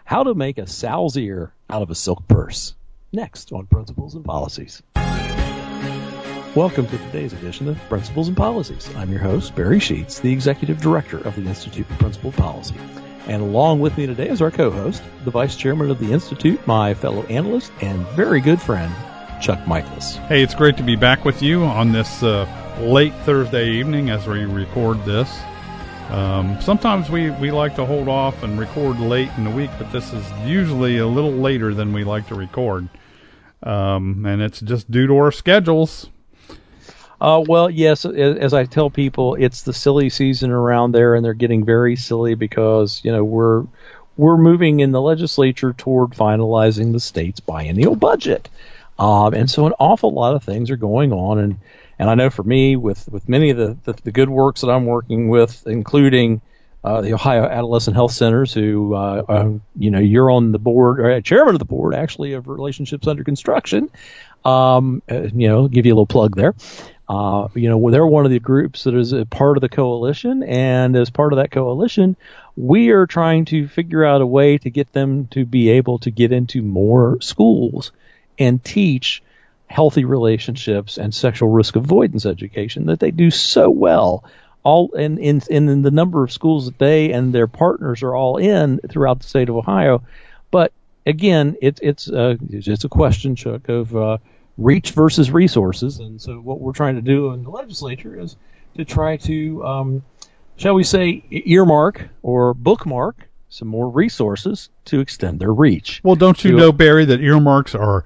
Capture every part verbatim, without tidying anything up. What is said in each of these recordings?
How to make a sow's ear out of a silk purse. Next on Principles and Policies. Welcome to today's edition of Principles and Policies. I'm your host, Barry Sheets, the Executive Director of the Institute for Principled Policy. And along with me today is our co-host, the Vice Chairman of the Institute, my fellow analyst, and very good friend, Chuck Michaelis. Hey, it's great to be back with you on this uh, late Thursday evening as we record this. Um, sometimes we, we like to hold off and record late in the week, but this is usually a little later than we like to record. Um, and it's just due to our schedules. Uh, well, yes, as I tell people, it's the silly season around there, and they're getting very silly because, you know, we're we're moving in the legislature toward finalizing the state's biennial budget. Um, and so an awful lot of things are going on, and And I know for me, with, with many of the, the, the good works that I'm working with, including uh, the Ohio Adolescent Health Centers, who, uh, uh, you know, you're on the board, or chairman of the board, actually, of Relationships Under Construction. Um, uh, you know, give you a little plug there. Uh, you know, they're one of the groups that is a part of the coalition, and as part of that coalition, we are trying to figure out a way to get them to be able to get into more schools and teach healthy relationships and sexual risk avoidance education that they do so well, all in, in, in the number of schools that they and their partners are all in throughout the state of Ohio. But again, it, it's uh, it's a question, Chuck, of uh, reach versus resources. And so what we're trying to do in the legislature is to try to, um, shall we say, earmark or bookmark some more resources to extend their reach. Well, don't you to, know, Barry, that earmarks are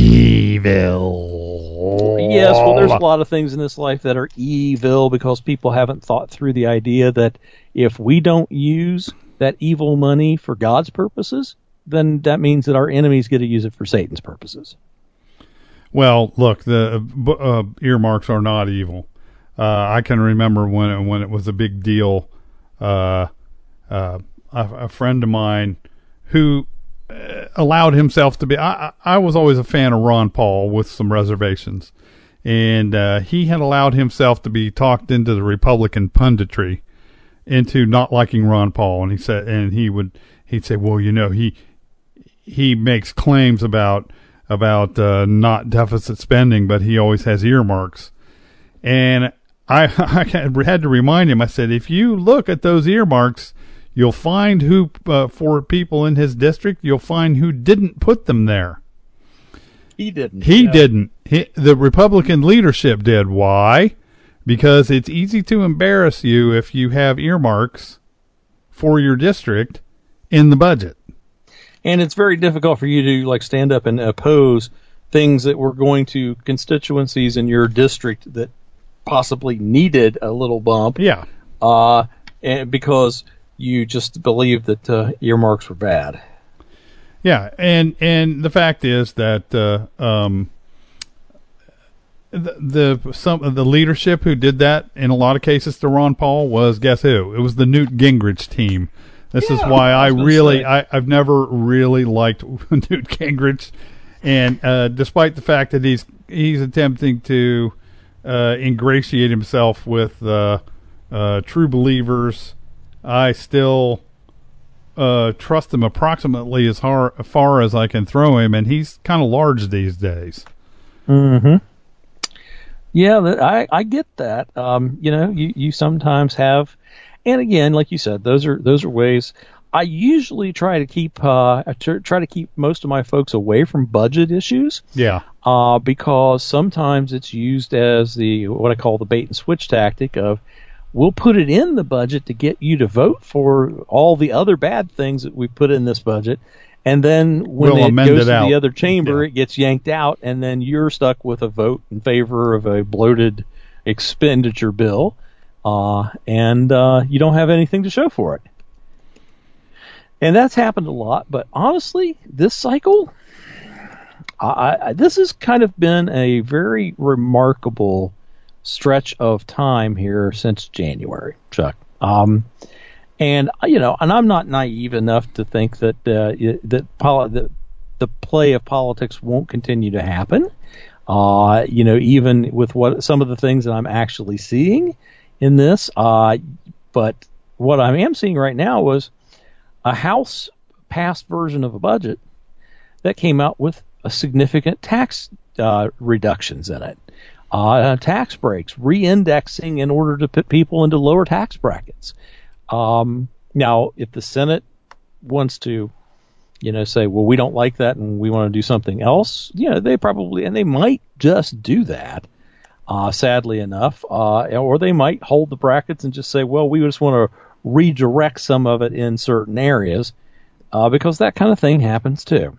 evil. Yes, well, there's a lot of things in this life that are evil because people haven't thought through the idea that if we don't use that evil money for God's purposes, then that means that our enemies get to use it for Satan's purposes. Well, look, the uh, earmarks are not evil. Uh, I can remember when it, when it was a big deal. Uh, uh, a, a friend of mine who allowed himself to be, I, I was always a fan of Ron Paul with some reservations, and uh, he had allowed himself to be talked into the Republican punditry, into not liking Ron Paul, and he said, and he would, he'd say, well, you know, he, he makes claims about, about uh, not deficit spending, but he always has earmarks, and I, I had to remind him, I said, if you look at those earmarks, you'll find who, uh, for people in his district, you'll find who didn't put them there. He didn't. He yeah. didn't. He, the Republican leadership did. Why? Because it's easy to embarrass you if you have earmarks for your district in the budget. And it's very difficult for you to like stand up and oppose things that were going to constituencies in your district that possibly needed a little bump. Yeah. Uh, and because you just believe that uh, earmarks were bad. Yeah, and and the fact is that uh, um, the, the some of the leadership who did that in a lot of cases to Ron Paul was, guess who? It was the Newt Gingrich team. This yeah, is why I, I really I, I've never really liked Newt Gingrich, and uh, despite the fact that he's he's attempting to uh, ingratiate himself with uh, uh, true believers, I still uh, trust him approximately as far, far as I can throw him, and he's kind of large these days. Mm-hmm. Yeah, I, I get that. Um, you know, you, you sometimes have, and again, like you said, those are those are ways. I usually try to keep uh, I try to keep most of my folks away from budget issues. Yeah. Uh, because sometimes it's used as the what I call the bait and switch tactic of, we'll put it in the budget to get you to vote for all the other bad things that we put in this budget. And then when we'll it goes it to out. the other chamber, yeah. it gets yanked out, and then you're stuck with a vote in favor of a bloated expenditure bill, uh, and uh, you don't have anything to show for it. And that's happened a lot, but honestly, this cycle, I, I, this has kind of been a very remarkable stretch of time here since January, Chuck. Um, and you know, and I'm not naive enough to think that uh, that, poli- that the play of politics won't continue to happen. Uh, you know, even with what some of the things that I'm actually seeing in this. Uh, but what I am seeing right now was a House passed version of a budget that came out with a significant tax uh, reductions in it, uh, tax breaks, re-indexing in order to put people into lower tax brackets. Um, now, if the Senate wants to, you know, say, well, we don't like that and we want to do something else, you know, they probably, and they might just do that, uh, sadly enough, uh, or they might hold the brackets and just say, well, we just want to redirect some of it in certain areas, uh, because that kind of thing happens too.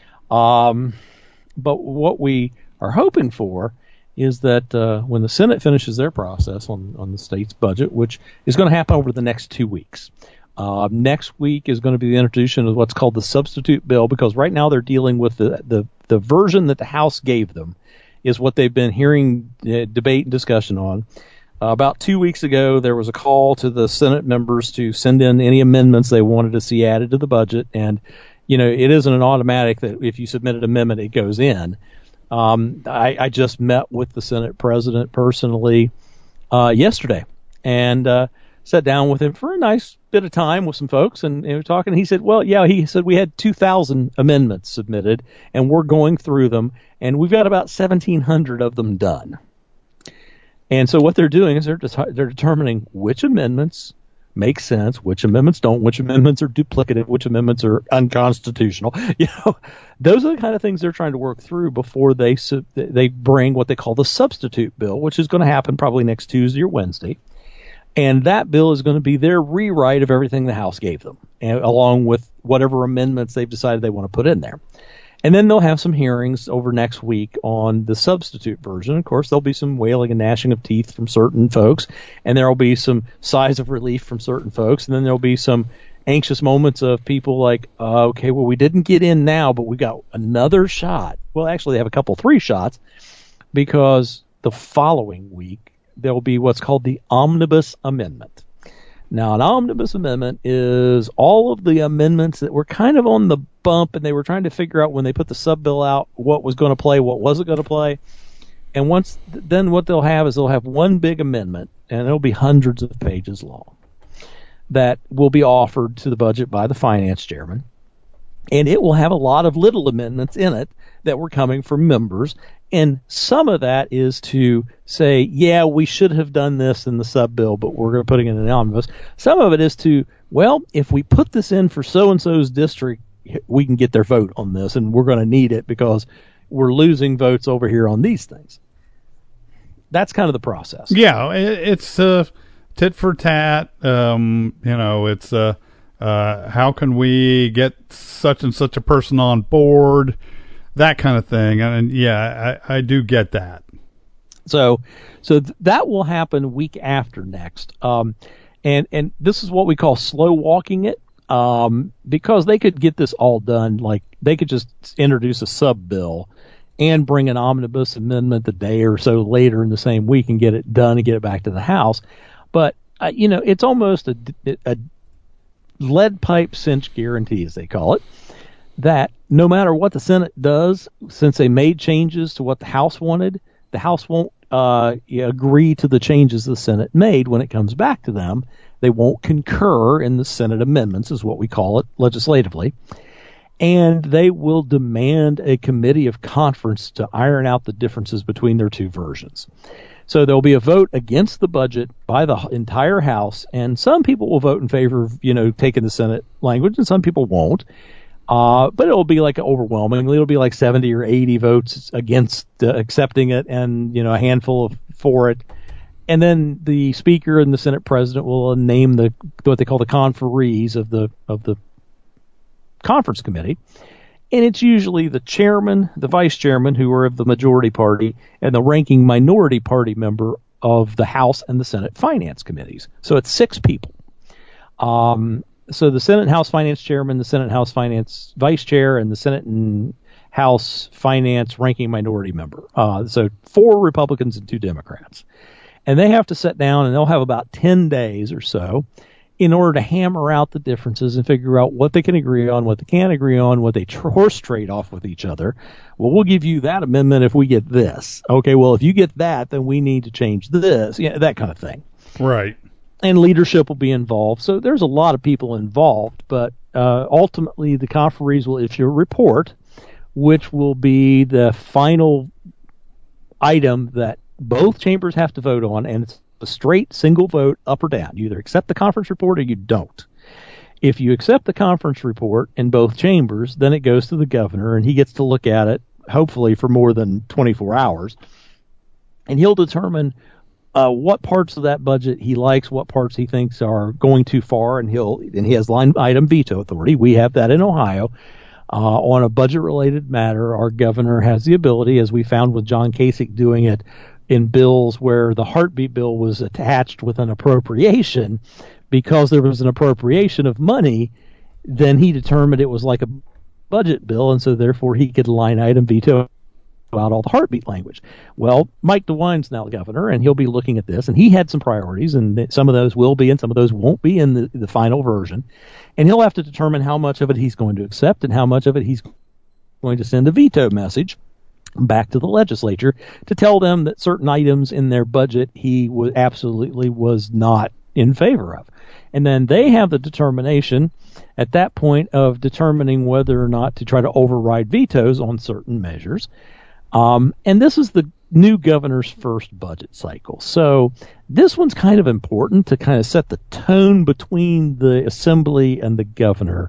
Um, but what we are hoping for is that uh, when the Senate finishes their process on, on the state's budget, which is going to happen over the next two weeks, uh, next week is going to be the introduction of what's called the substitute bill, because right now they're dealing with the, the, the version that the House gave them is what they've been hearing uh, debate and discussion on. Uh, about two weeks ago, there was a call to the Senate members to send in any amendments they wanted to see added to the budget, and you know, it isn't an automatic that if you submit an amendment, it goes in. Um, I, I just met with the Senate president personally uh, yesterday and uh, sat down with him for a nice bit of time with some folks, and, and we were talking. He said, well, yeah, he said we had two thousand amendments submitted, and we're going through them, and we've got about seventeen hundred of them done. And so what they're doing is they're, det- they're determining which amendments make sense, which amendments don't, which amendments are duplicative, which amendments are unconstitutional. You know, those are the kind of things they're trying to work through before they su- they bring what they call the substitute bill, which is going to happen probably next Tuesday or Wednesday. And that bill is going to be their rewrite of everything the House gave them, and, along with whatever amendments they've decided they want to put in there. And then they'll have some hearings over next week on the substitute version. Of course, there'll be some wailing and gnashing of teeth from certain folks, and there'll be some sighs of relief from certain folks, and then there'll be some anxious moments of people like, uh, okay, well, we didn't get in now, but we got another shot. Well, actually, they have a couple, three shots, because the following week, there'll be what's called the Omnibus Amendment. Now, an omnibus amendment is all of the amendments that were kind of on the bump, and they were trying to figure out when they put the sub-bill out what was going to play, what wasn't going to play. And once then what they'll have is they'll have one big amendment, and it'll be hundreds of pages long, that will be offered to the budget by the finance chairman. And it will have a lot of little amendments in it that were coming from members. And some of that is to say, yeah, we should have done this in the sub-bill, but we're going to put it in an omnibus. Some of it is to, well, if we put this in for so-and-so's district, we can get their vote on this, and we're going to need it because we're losing votes over here on these things. That's kind of the process. Yeah, it's uh, tit for tat. Um, you know, it's uh, uh, how can we get such and such a person on board? That kind of thing. And yeah, I, I do get that. So, so th- that will happen week after next. Um, and, and this is what we call slow walking it. Um, because they could get this all done. Like they could just introduce a sub bill and bring an omnibus amendment the day or so later in the same week and get it done and get it back to the House. But, uh, you know, it's almost a, a lead pipe cinch guarantee, as they call it, that no matter what the Senate does, since they made changes to what the House wanted, the House won't uh, agree to the changes the Senate made when it comes back to them. They won't concur in the Senate amendments, is what we call it legislatively. And they will demand a committee of conference to iron out the differences between their two versions. So there'll be a vote against the budget by the entire House, and some people will vote in favor of, you know, taking the Senate language, and some people won't. Uh, but it'll be like overwhelmingly, it'll be like seventy or eighty votes against uh, accepting it, and, you know, a handful of, for it. And then the Speaker and the Senate President will name the what they call the conferees of the of the conference committee. And it's usually the chairman, the vice chairman, who are of the majority party, and the ranking minority party member of the House and the Senate finance committees. So it's six people. Um, so the Senate and House finance chairman, the Senate and House finance vice chair, and the Senate and House finance ranking minority member. Uh, so four Republicans and two Democrats. And they have to sit down, and they'll have about ten days or so in order to hammer out the differences and figure out what they can agree on, what they can't agree on, what they tr- horse trade off with each other. Well, we'll give you that amendment if we get this. Okay, well, if you get that, then we need to change this. Yeah, that kind of thing. Right. And leadership will be involved. So there's a lot of people involved, but uh, ultimately the conferees will issue a report, which will be the final item that both chambers have to vote on, and it's a straight single vote up or down. You either accept the conference report or you don't. If you accept the conference report in both chambers, then it goes to the governor, and he gets to look at it, hopefully for more than twenty-four hours, and he'll determine uh, what parts of that budget he likes, what parts he thinks are going too far, and he'll and he has line item veto authority. We have that in Ohio. Uh, on a budget-related matter, our governor has the ability, as we found with John Kasich doing it in bills where the heartbeat bill was attached with an appropriation, because there was an appropriation of money, then he determined it was like a budget bill, and so therefore he could line item veto out all the heartbeat language. Well, Mike DeWine's now the governor, and he'll be looking at this, and he had some priorities, and some of those will be and some of those won't be in the, the final version, and he'll have to determine how much of it he's going to accept and how much of it he's going to send a veto message back to the legislature to tell them that certain items in their budget he was absolutely was not in favor of. And then they have the determination at that point of determining whether or not to try to override vetoes on certain measures. Um, and this is the new governor's first budget cycle. So this one's kind of important to kind of set the tone between the assembly and the governor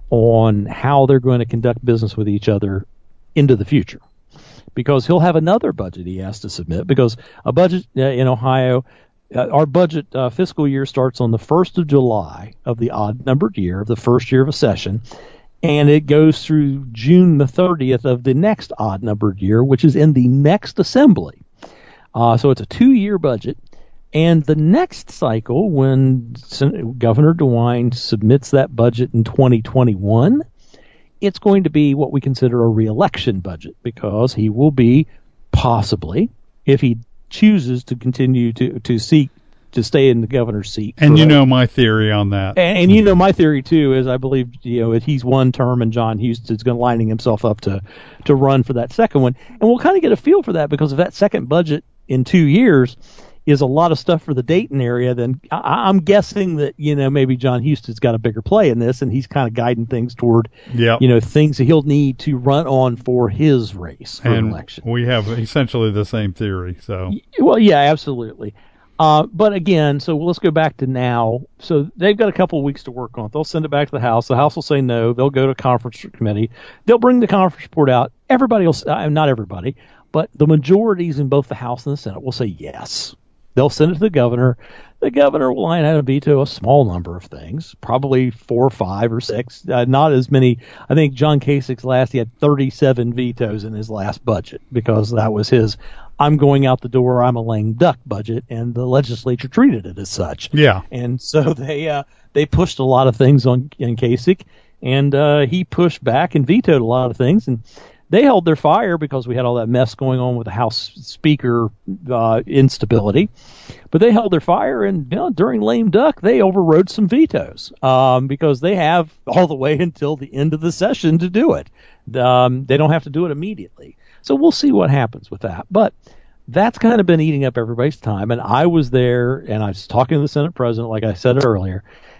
on how they're going to conduct business with each other into the future. Because he'll have another budget he has to submit, because a budget uh, in Ohio, uh, our budget uh, fiscal year starts on the first of July of the odd-numbered year, of the first year of a session, and it goes through June the thirtieth of the next odd-numbered year, which is in the next assembly. Uh, so it's a two-year budget, and the next cycle, when Sen- Governor DeWine submits that budget in twenty twenty-one, it's going to be what we consider a re-election budget, because he will be possibly, if he chooses to continue to, to seek to stay in the governor's seat. And you know my theory on that. And, and you know my theory too is I believe you know he's one term and John Huston's going to lining himself up to to run for that second one, and we'll kind of get a feel for that, because if that second budget in two years is a lot of stuff for the Dayton area, then I, I'm guessing that, you know, maybe John Huston's got a bigger play in this, and he's kind of guiding things toward, yep. you know, things that he'll need to run on for his race for and election. We have essentially the same theory. So, well, yeah, absolutely. Uh, but again, so let's go back to now. So they've got a couple of weeks to work on it. They'll send it back to the House. The House will say no. They'll go to conference committee. They'll bring the conference report out. Everybody will, uh, not everybody, but the majorities in both the House and the Senate will say yes. They'll send it to the governor. The governor will line out a veto a small number of things, probably four or five or six, uh, not as many. I think John Kasich's last, he had thirty-seven vetoes in his last budget, because that was his I'm going out the door, I'm a lame duck budget, and the legislature treated it as such. Yeah. And so they uh, they pushed a lot of things on, on Kasich, and uh, he pushed back and vetoed a lot of things, and they held their fire because we had all that mess going on with the House Speaker uh, instability. But they held their fire, and you know, during lame duck, they overrode some vetoes um, because they have all the way until the end of the session to do it. Um, they don't have to do it immediately. So we'll see what happens with that. But that's kind of been eating up everybody's time. And I was there, and I was talking to the Senate president, like I said earlier.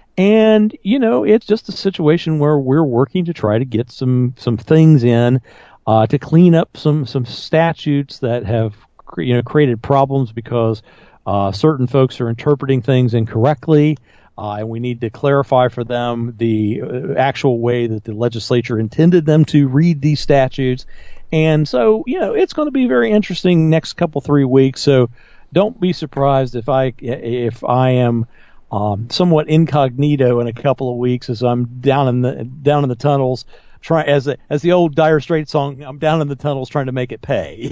And, you know, it's just a situation where we're working to try to get some, some things in. Uh, to clean up some, some statutes that have you know created problems because uh, certain folks are interpreting things incorrectly, uh, and we need to clarify for them the uh, actual way that the legislature intended them to read these statutes. And so, you know, it's going to be very interesting next couple three weeks. So don't be surprised if I if I am um, somewhat incognito in a couple of weeks as I'm down in the down in the tunnels. Try as a, as the old Dire Straits song, I'm down in the tunnels trying to make it pay.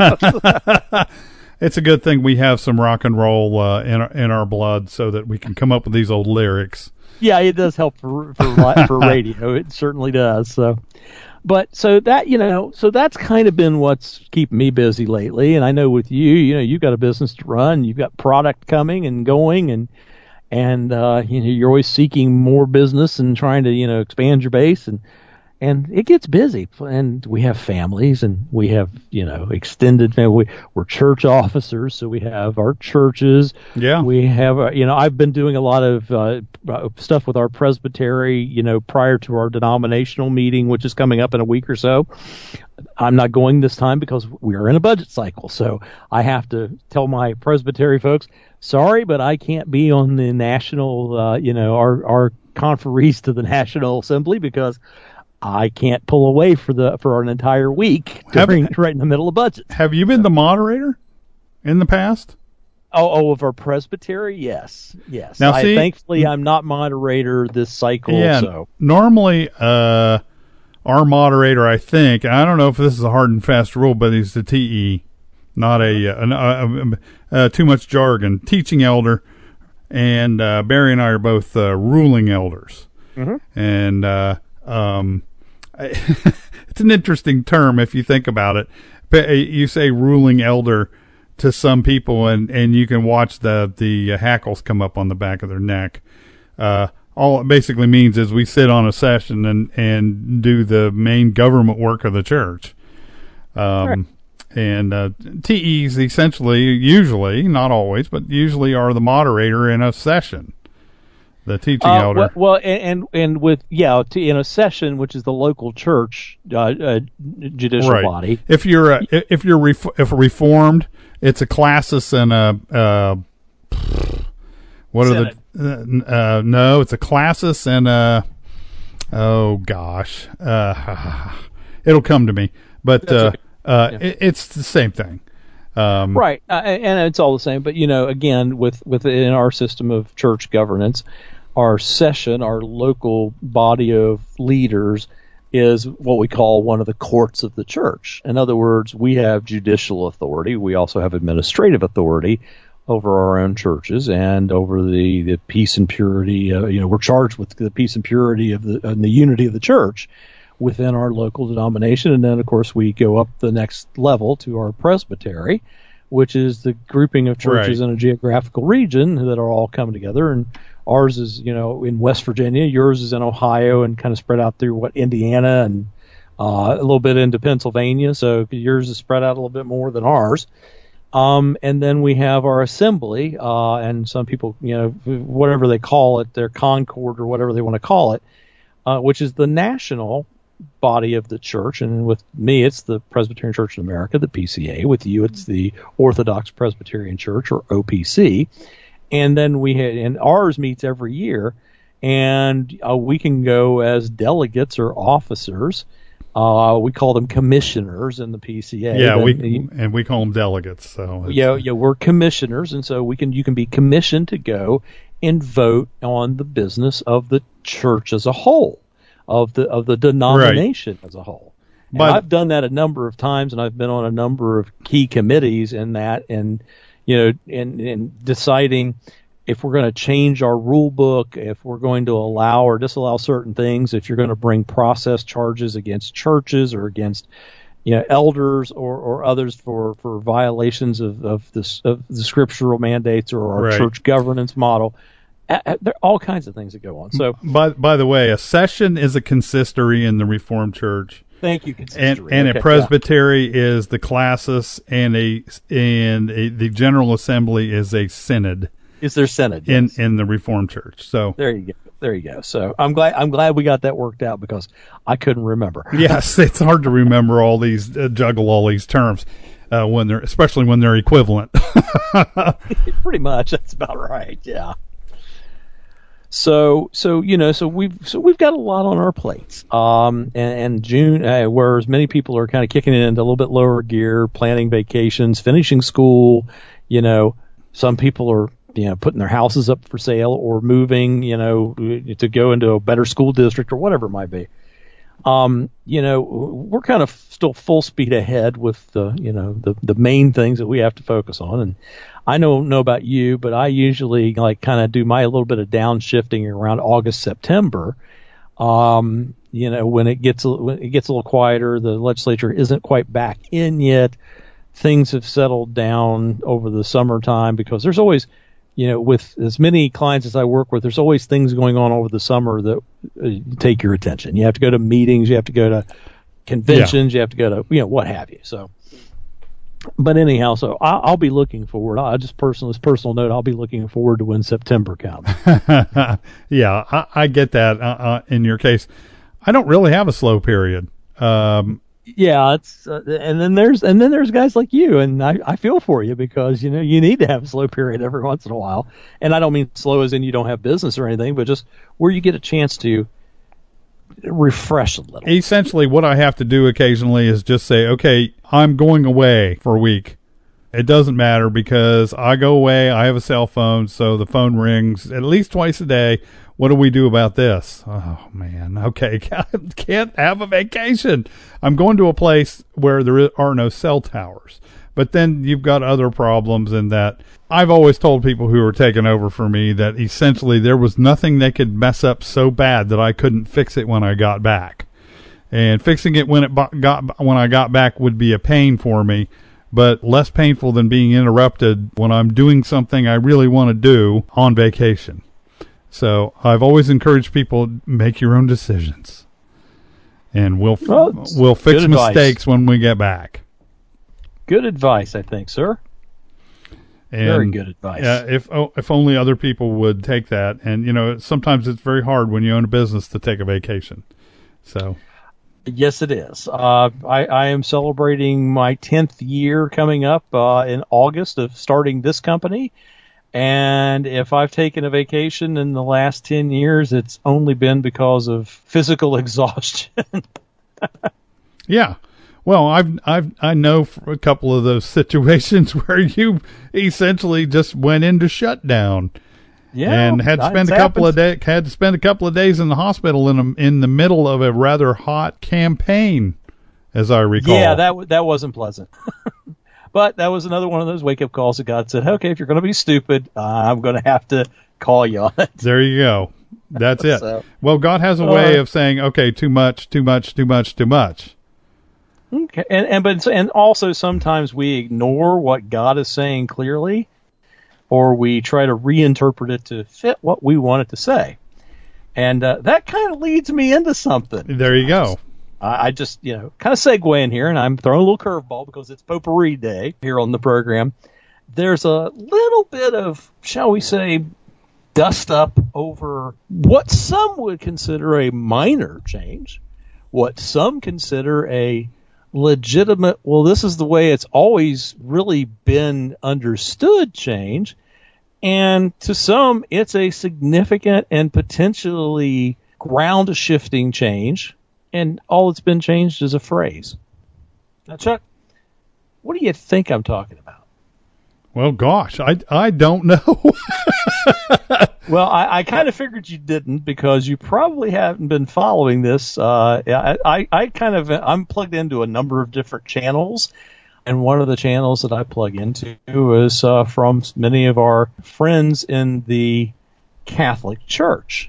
It's a good thing we have some rock and roll uh, in our, in our blood, so that we can come up with these old lyrics. Yeah, it does help for for, for radio. It certainly does. So, but so that you know, so that's kind of been what's keeping me busy lately. And I know with you, you know, you've got a business to run, you've got product coming and going, and and uh, you know, you're always seeking more business and trying to you know expand your base and. and it gets busy, and we have families, and we have, you know, extended family. We're church officers, so we have our churches. Yeah. We have, uh, you know, I've been doing a lot of uh, stuff with our presbytery, you know, prior to our denominational meeting, which is coming up in a week or so. I'm not going this time because we are in a budget cycle, so I have to tell my presbytery folks, sorry, but I can't be on the national, uh, you know, our our conferees to the National Assembly because I can't pull away for the for an entire week during, have, right in the middle of budget. Have you been the moderator in the past? Oh, oh, of our presbytery, yes, yes. Now, I, see, thankfully, I'm not moderator this cycle. Yeah, so normally, uh, our moderator, I think, and I don't know if this is a hard and fast rule, but he's the T E, not a, a, a, a, a too much jargon. Teaching elder, and uh, Barry and I are both uh, ruling elders, mm-hmm. and uh, um. It's an interesting term if you think about it. You say ruling elder to some people, and, and you can watch the the hackles come up on the back of their neck. Uh, all it basically means is we sit on a session and, and do the main government work of the church. Um, right. And uh, T Es essentially, usually, not always, but usually are the moderator in a session. The teaching uh, elder. Well, well and, and and with yeah, t- in a session, which is the local church uh, uh, judicial right. body. If you're a, if you're ref- if reformed, it's a classis and a uh, what Senate. are the uh, uh, no, it's a classis and a oh gosh, uh, it'll come to me. But uh, okay. uh, yeah. it, it's the same thing. Um, right, uh, and it's all the same. But you know, again, with within our system of church governance, our session, our local body of leaders, is what we call one of the courts of the church. In other words, we have judicial authority. We also have administrative authority over our own churches and over the, the peace and purity. Uh, you know, we're charged with the peace and purity of the and the unity of the church within our local denomination. And then, of course, we go up the next level to our presbytery, which is the grouping of churches right. in a geographical region that are all coming together. And ours is, you know, in West Virginia. Yours is in Ohio and kind of spread out through, what, Indiana and uh, a little bit into Pennsylvania. So yours is spread out a little bit more than ours. Um, and then we have our assembly, uh, and some people, you know, whatever they call it, their Concord or whatever they want to call it, uh, which is the national body of the church. And with me, it's the Presbyterian Church in America, the P C A. With you, it's the Orthodox Presbyterian Church, or O P C. And then we had, and ours meets every year, and uh, we can go as delegates or officers. Uh, we call them commissioners in the P C A. Yeah, we and we call them delegates. So yeah, yeah, we're commissioners, and so we can you can be commissioned to go and vote on the business of the church as a whole, of the of the denomination right. as a whole. And but, I've done that a number of times, and I've been on a number of key committees in that, and you know, in in deciding if we're going to change our rule book, if we're going to allow or disallow certain things, if you're going to bring process charges against churches or against, you know, elders or, or others for, for violations of, of, this, of the scriptural mandates or our right. church governance model. Uh, there are all kinds of things that go on. So, by by the way, a session is a consistory in the Reformed Church. Thank you, consistory. And, and okay, a presbytery yeah. is the classis, and a and a, the General Assembly is a synod. Is their synod yes. in in the Reformed Church? So there you go, there you go. So I'm glad I'm glad we got that worked out because I couldn't remember. Yes, it's hard to remember all these uh, juggle all these terms uh, when they're especially when they're equivalent. Pretty much, that's about right. Yeah. So so you know so we've so we've got a lot on our plates. Um and, and June, uh, whereas many people are kind of kicking it into a little bit lower gear, planning vacations, finishing school. You know, some people are. You know, putting their houses up for sale or moving, you know, to go into a better school district or whatever it might be. Um, you know, we're kind of still full speed ahead with the, you know, the, the main things that we have to focus on. And I don't know about you, but I usually like kind of do my little bit of downshifting around August, September. Um, you know, when it gets, when it gets a little quieter, the legislature isn't quite back in yet. Things have settled down over the summertime because there's always, you know, with as many clients as I work with, there's always things going on over the summer that uh, take your attention. You have to go to meetings, you have to go to conventions, yeah. you have to go to, you know, what have you. So, but anyhow, so I'll, I'll be looking forward. I just personal, this personal note, I'll be looking forward to when September comes. yeah, I, I get that. Uh, uh, in your case, I don't really have a slow period. Um, Yeah, it's uh, and then there's and then there's guys like you, and I, I feel for you because you know you need to have a slow period every once in a while. And I don't mean slow as in you don't have business or anything, but just where you get a chance to refresh a little. Essentially, what I have to do occasionally is just say, okay, I'm going away for a week. It doesn't matter because I go away. I have a cell phone, so the phone rings at least twice a day. What do we do about this? Oh, man. Okay. Can't have a vacation. I'm going to a place where there are no cell towers. But then you've got other problems in that I've always told people who are taking over for me that essentially there was nothing they could mess up so bad that I couldn't fix it when I got back. And fixing it when it got when I got back would be a pain for me, but less painful than being interrupted when I'm doing something I really want to do on vacation. So I've always encouraged people to make your own decisions, and we'll well, we'll fix mistakes when we get back. Good advice, I think, sir. And, very good advice. Uh, if oh, if only other people would take that, and you know, sometimes it's very hard when you own a business to take a vacation. So, yes, it is. Uh, I, I am celebrating my tenth year coming up uh, in August of starting this company. And if I've taken a vacation in the last ten years, it's only been because of physical exhaustion. Yeah. Well, I've, I've, I know for a couple of those situations where you essentially just went into shutdown. Yeah. And had to spend a couple of days, had to spend a couple of days in the hospital in a, in the middle of a rather hot campaign, as I recall. Yeah, that, that wasn't pleasant. But that was another one of those wake-up calls that God said, okay, if you're going to be stupid, uh, I'm going to have to call you on it. There you go. That's it. So, well, God has a way uh, of saying, okay, too much, too much, too much, too much. Okay. And, and, but, and also sometimes we ignore what God is saying clearly, or we try to reinterpret it to fit what we want it to say. And uh, that kind of leads me into something. There you go. I just, you know, kind of segue in here, and I'm throwing a little curveball because it's Potpourri Day here on the program. There's a little bit of, shall we say, dust up over what some would consider a minor change, what some consider a legitimate, well, this is the way it's always really been understood change, and to some, it's a significant and potentially ground-shifting change. And all that's been changed is a phrase. Now, Chuck, what do you think I'm talking about? Well, gosh, I, I don't know. Well, I, I kind of figured you didn't because you probably haven't been following this. Uh, I, I, I kind of, I'm plugged into a number of different channels. And one of the channels that I plug into is uh, from many of our friends in the Catholic Church.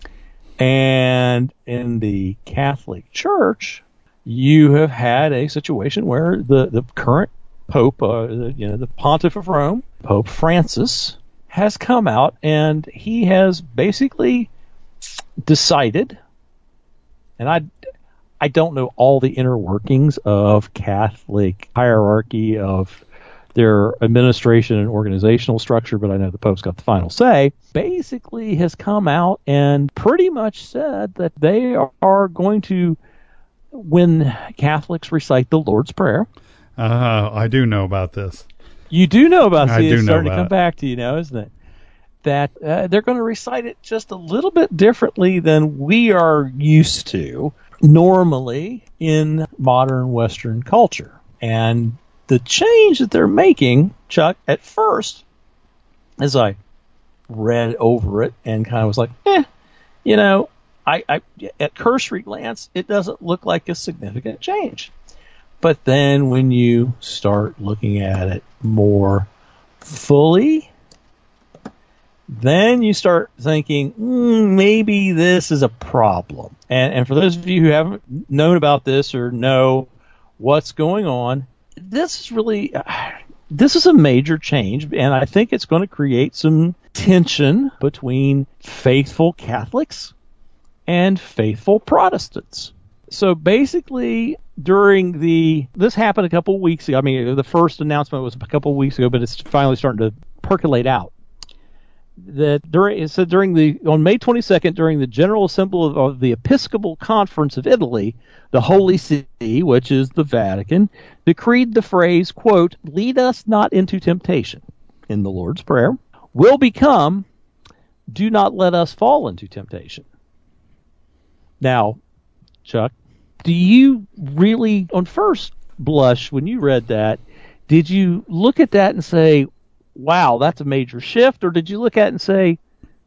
And in the Catholic Church, you have had a situation where the, the current Pope, uh, the, you know, the Pontiff of Rome, Pope Francis, has come out and he has basically decided, and I, I don't know all the inner workings of Catholic hierarchy of their administration and organizational structure, but I know the Pope's got the final say, basically has come out and pretty much said that they are going to, when Catholics recite the Lord's Prayer. Uh, I do know about this. You do know about this. I do It's know starting about to come it. back to you now, isn't it? That uh, they're going to recite it just a little bit differently than we are used to normally in modern Western culture. And the change that they're making, Chuck, at first, as I read over it and kind of was like, eh, you know, I, I at cursory glance, it doesn't look like a significant change. But then when you start looking at it more fully, then you start thinking, mm, maybe this is a problem. And, and for those of you who haven't known about this or know what's going on, this is really, this is a major change, and I think it's going to create some tension between faithful Catholics and faithful Protestants. So basically, during the, this happened a couple of weeks ago. I mean, the first announcement was a couple of weeks ago, but it's finally starting to percolate out. That during, it said during the, on May twenty-second, during the General Assembly of, of the Episcopal Conference of Italy, the Holy See, which is the Vatican, decreed the phrase, quote, "Lead us not into temptation," in the Lord's Prayer, will become, "Do not let us fall into temptation." Now, Chuck, do you really, on first blush, when you read that, did you look at that and say, wow, that's a major shift? Or did you look at it and say,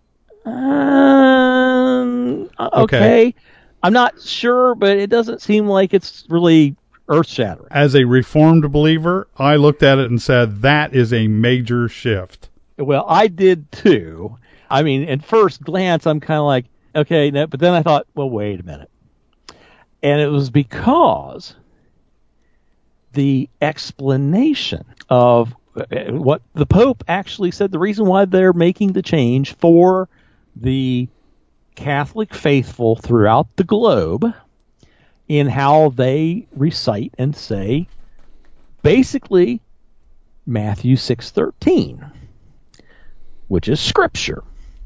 um, okay, okay, I'm not sure, but it doesn't seem like it's really earth-shattering? As a Reformed believer, I looked at it and said, that is a major shift. Well, I did too. I mean, at first glance, I'm kind of like, okay, no, but then I thought, well, wait a minute. And it was because the explanation of what the Pope actually said, the reason why they're making the change for the Catholic faithful throughout the globe in how they recite and say, basically, Matthew six thirteen, which is Scripture.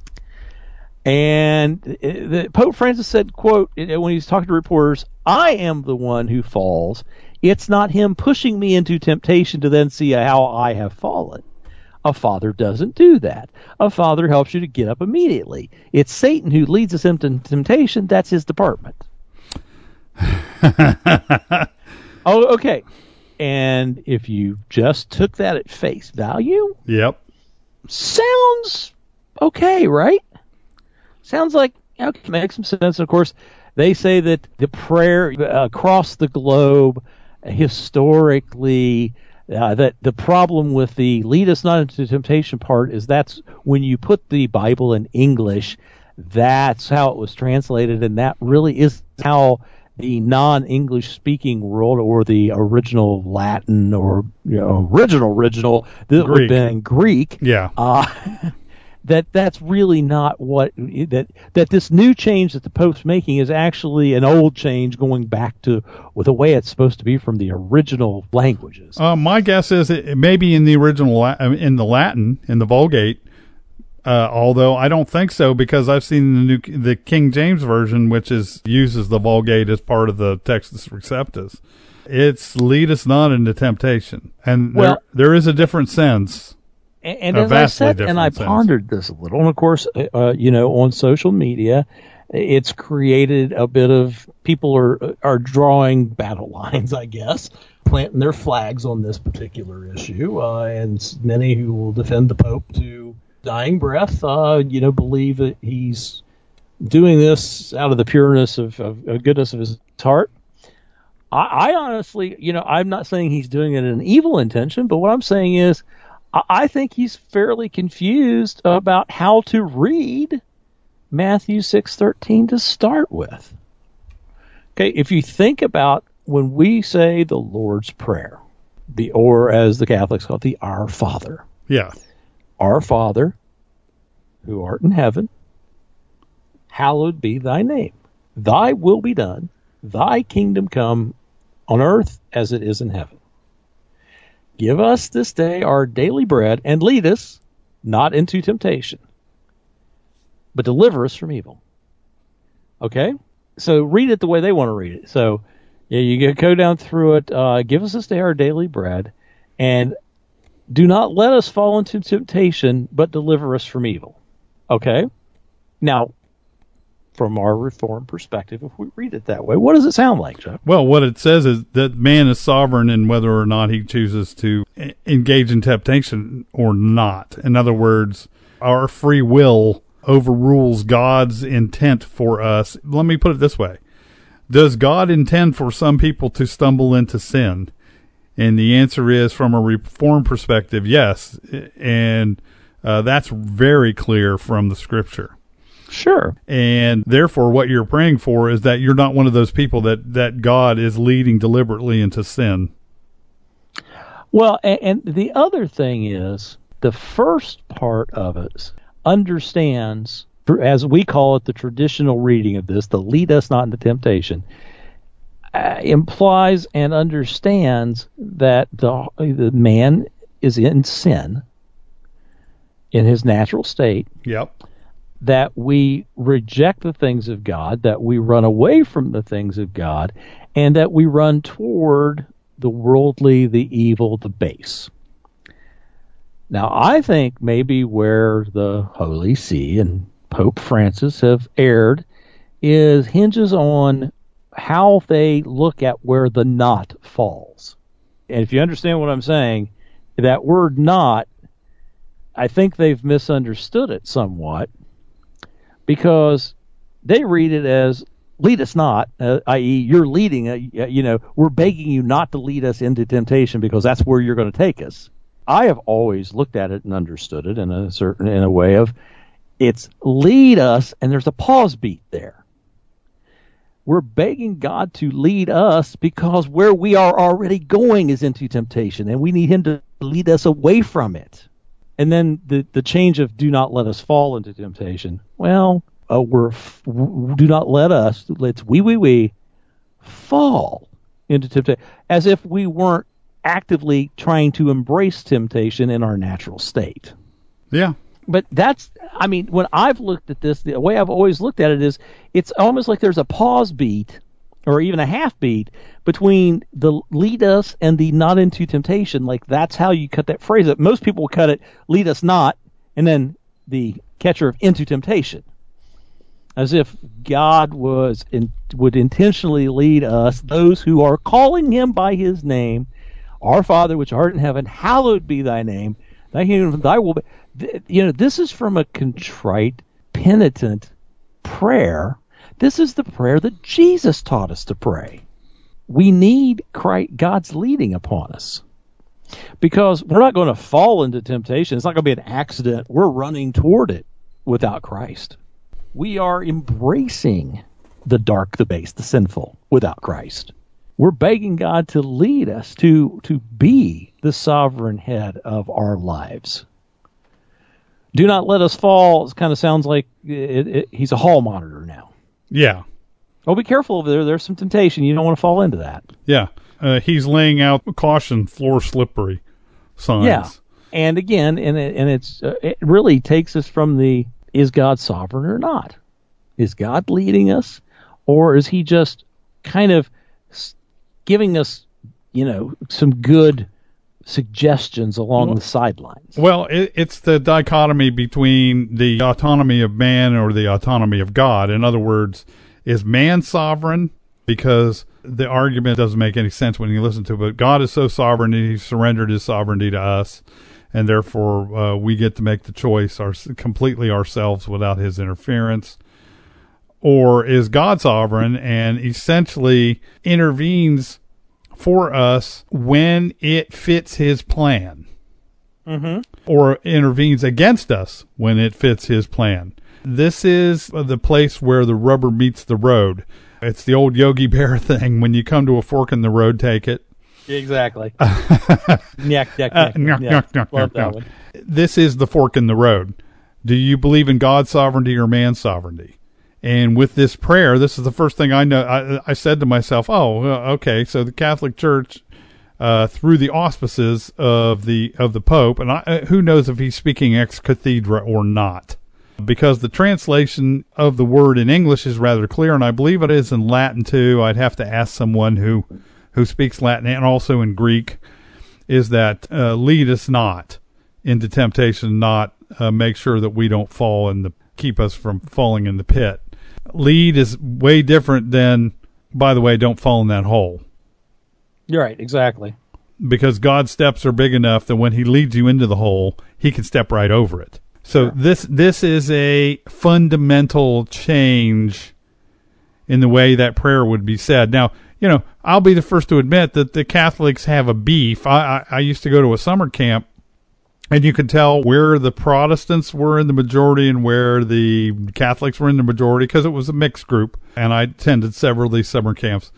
And the Pope Francis said, quote, when he's talking to reporters, "I am the one who falls. It's not him pushing me into temptation to then see how I have fallen. A father doesn't do that. A father helps you to get up immediately. It's Satan who leads us into temptation. That's his department." Oh, okay. And if you just took that at face value, yep, sounds okay, right? Sounds like, okay, makes some sense. Of course, they say that the prayer across the globe, historically, uh, that the problem with the "lead us not into temptation" part is that's when you put the Bible in English, that's how it was translated, and that really is how the non-English speaking world, or the original Latin, or you know, original original that would have been Greek, yeah. Uh, that that's really not what that that this new change that the Pope's making is actually an old change going back to well, the way it's supposed to be from the original languages. Uh, my guess is it may be in the original in the Latin in the Vulgate, uh, although I don't think so, because I've seen the new the King James version, which is uses the Vulgate as part of the Textus Receptus. It's "lead us not into temptation," and well, there there is a different sense. And, and as I said, and I sense. pondered this a little, and of course, uh, you know, on social media, it's created a bit of people are are drawing battle lines, I guess, planting their flags on this particular issue, uh, and many who will defend the Pope to dying breath, uh, you know, believe that he's doing this out of the pureness of, of, of goodness of his heart. I, I honestly, you know, I'm not saying he's doing it in an evil intention, but what I'm saying is, I think he's fairly confused about how to read Matthew six thirteen to start with. Okay, if you think about when we say the Lord's Prayer, the or as the Catholics call it, the Our Father. Yeah. Our Father, who art in heaven, hallowed be thy name. Thy will be done. Thy kingdom come on earth as it is in heaven. Give us this day our daily bread, and lead us not into temptation, but deliver us from evil. Okay? So read it the way they want to read it. So yeah, you go down through it. Uh, give us this day our daily bread, and do not let us fall into temptation, but deliver us from evil. Okay? Now, from our Reformed perspective, if we read it that way, what does it sound like, Chuck? Well, what it says is that man is sovereign in whether or not he chooses to engage in temptation or not. In other words, our free will overrules God's intent for us. Let me put it this way. Does God intend for some people to stumble into sin? And the answer is, from a Reformed perspective, yes. And uh, that's very clear from the Scripture. Sure. And therefore, what you're praying for is that you're not one of those people that, that God is leading deliberately into sin. Well, and, and the other thing is, the first part of it understands, as we call it, the traditional reading of this, the lead us not into temptation, uh, implies and understands that the the man is in sin, in his natural state. Yep. That we reject the things of God, that we run away from the things of God, and that we run toward the worldly, the evil, the base. Now, I think maybe where the Holy See and Pope Francis have erred is hinges on how they look at where the not falls. And if you understand what I'm saying, that word not, I think they've misunderstood it somewhat, because they read it as lead us not, uh, that is you're leading, uh, you know, we're begging you not to lead us into temptation because that's where you're going to take us. I have always looked at it and understood it in a certain, in a way of, it's lead us, and there's a pause beat there. We're begging God to lead us because where we are already going is into temptation, and we need him to lead us away from it. And then the, the change of do not let us fall into temptation. Well, uh, we're f- do not let us, let's we, we, we fall into temptation, as if we weren't actively trying to embrace temptation in our natural state. Yeah. But that's, I mean, when I've looked at this, the way I've always looked at it is, it's almost like there's a pause beat, or even a half beat, between the lead us and the not into temptation. Like, that's how you cut that phrase up. Most people will cut it, lead us not, and then the catcher of into temptation. As if God was in, would intentionally lead us, those who are calling him by his name, our Father which art in heaven, hallowed be thy name, thy kingdom, thy will be. You know, this is from a contrite, penitent prayer. This is the prayer that Jesus taught us to pray. We need Christ, God's leading upon us, because we're not going to fall into temptation. It's not going to be an accident. We're running toward it without Christ. We are embracing the dark, the base, the sinful without Christ. We're begging God to lead us to, to be the sovereign head of our lives. Do not let us fall. It kind of sounds like it, it, he's a hall monitor now. Yeah. Oh, be careful over there. There's some temptation. You don't want to fall into that. Yeah. Uh, he's laying out caution, floor slippery signs. Yeah. And again, and it, and it's uh, it really takes us from the, is God sovereign or not? Is God leading us? Or is he just kind of giving us, you know, some good suggestions along well, the sidelines? Well, it, it's the dichotomy between the autonomy of man or the autonomy of God. In other words, is man sovereign? Because the argument doesn't make any sense when you listen to it. But God is so sovereign, and he surrendered his sovereignty to us, and therefore uh, we get to make the choice our, completely ourselves without his interference. Or is God sovereign and essentially intervenes for us when it fits his plan? Mm-hmm. Or intervenes against us when it fits his plan? This is the place where the rubber meets the road. It's the old Yogi Bear thing. When you come to a fork in the road, take it. Exactly. Nyek, nyek, nyek, nyek, nyek, nyek, Love nyek, that nyek. one. This is the fork in the road. Do you believe in God's sovereignty or man's sovereignty? And with this prayer, this is the first thing I know. I, I said to myself, oh, okay, so the Catholic Church, uh, through the auspices of the of the Pope, and I, who knows if he's speaking ex cathedra or not, because the translation of the word in English is rather clear, and I believe it is in Latin too. I'd have to ask someone who, who speaks Latin and also in Greek, is that uh, lead us not into temptation, not uh, make sure that we don't fall in the, keep us from falling in the pit. Lead is way different than, by the way, don't fall in that hole. You're right, exactly. Because God's steps are big enough that when he leads you into the hole, he can step right over it. So sure. this this is a fundamental change in the way that prayer would be said. Now, you know, I'll be the first to admit that the Catholics have a beef. I, I, I used to go to a summer camp, and you could tell where the Protestants were in the majority and where the Catholics were in the majority, because it was a mixed group. And I attended several of these summer camps.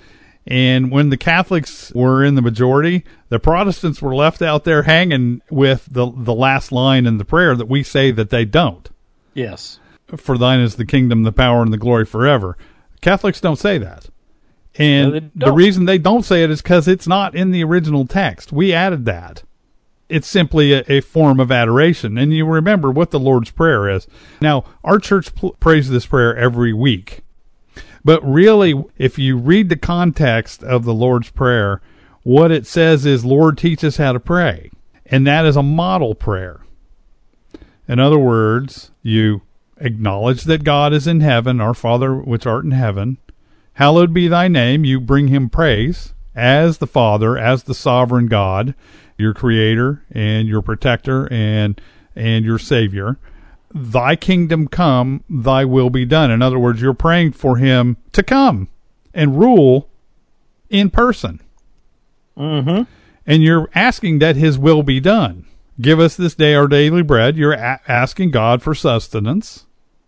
And when the Catholics were in the majority, the Protestants were left out there hanging with the the last line in the prayer that we say that they don't. Yes. For thine is the kingdom, the power, and the glory forever. Catholics don't say that. And no, the reason they don't say it is because it's not in the original text. We added that. It's simply a, a form of adoration. And you remember what the Lord's Prayer is. Now, our church pl- prays this prayer every week. But really, if you read the context of the Lord's Prayer, what it says is, Lord, teach us how to pray. And that is a model prayer. In other words, you acknowledge that God is in heaven, our Father which art in heaven. Hallowed be thy name. You bring him praise as the Father, as the sovereign God, your creator and your protector and and your Savior. Thy kingdom come, thy will be done. In other words, you're praying for him to come and rule in person. Mm-hmm. And you're asking that his will be done. Give us this day our daily bread. You're a- asking God for sustenance.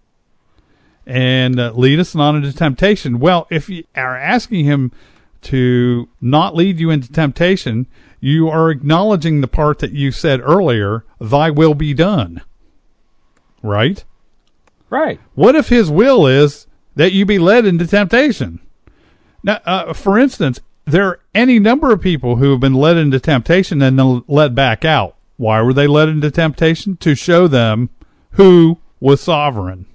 And uh, lead us not into temptation. Well, if you are asking him to not lead you into temptation, you are acknowledging the part that you said earlier, thy will be done. Right? Right. What if his will is that you be led into temptation? Now, uh, for instance, there are any number of people who have been led into temptation and then led back out. Why were they led into temptation? To show them who was sovereign.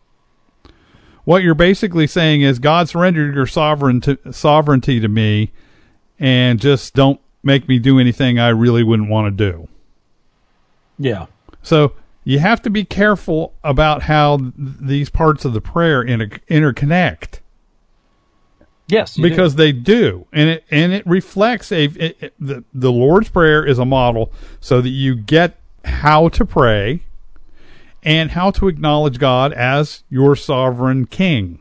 What you're basically saying is, God, surrender your sovereign to, sovereignty to me and just don't make me do anything I really wouldn't want to do. Yeah. So you have to be careful about how th- these parts of the prayer inter- interconnect. Yes, because do. they do, and it and it reflects a it, it, the the Lord's Prayer is a model so that you get how to pray and how to acknowledge God as your sovereign King.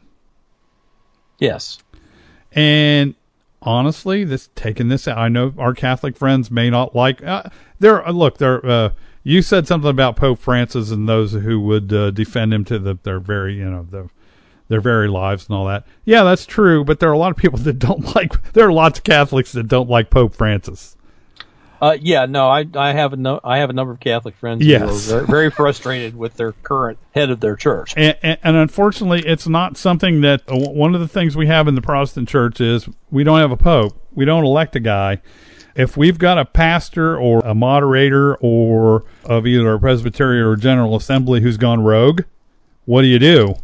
Yes, and honestly, this taking this out, I know our Catholic friends may not like. Uh, there, look, there. Uh, you said something about Pope Francis and those who would uh, defend him to the, their very, you know, the. their very lives and all that. Yeah, that's true, but there are a lot of people that don't like, there are lots of Catholics that don't like Pope Francis. Uh, yeah, no, I I have a no, I have a number of Catholic friends yes. who are very, very frustrated with their current head of their church. And, and, and unfortunately, it's not something that, uh, one of the things we have in the Protestant church is we don't have a pope. We don't elect a guy. If we've got a pastor or a moderator or of either a Presbyterian or General Assembly who's gone rogue, what do you do?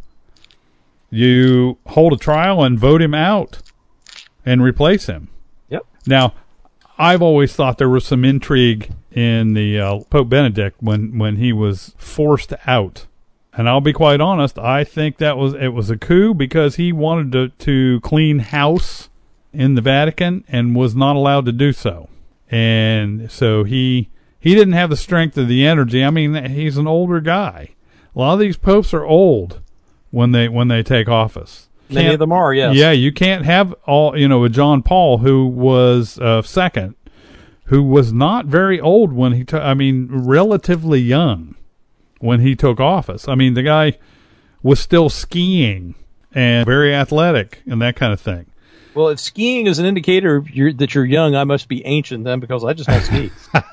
You hold a trial and vote him out and replace him. Yep. Now, I've always thought there was some intrigue in the uh, Pope Benedict when, when he was forced out. And I'll be quite honest, I think that was it was a coup because he wanted to, to clean house in the Vatican and was not allowed to do so. And so he he didn't have the strength of the energy. I mean, he's an older guy. A lot of these popes are old when they when they take office. Many Can't, of them are, yes. Yeah, you can't have all, you know, a John Paul who was uh, second, who was not very old when he took, I mean, relatively young when he took office. I mean, the guy was still skiing and very athletic and that kind of thing. Well, if skiing is an indicator of you're, that you're young, I must be ancient then because I just don't ski.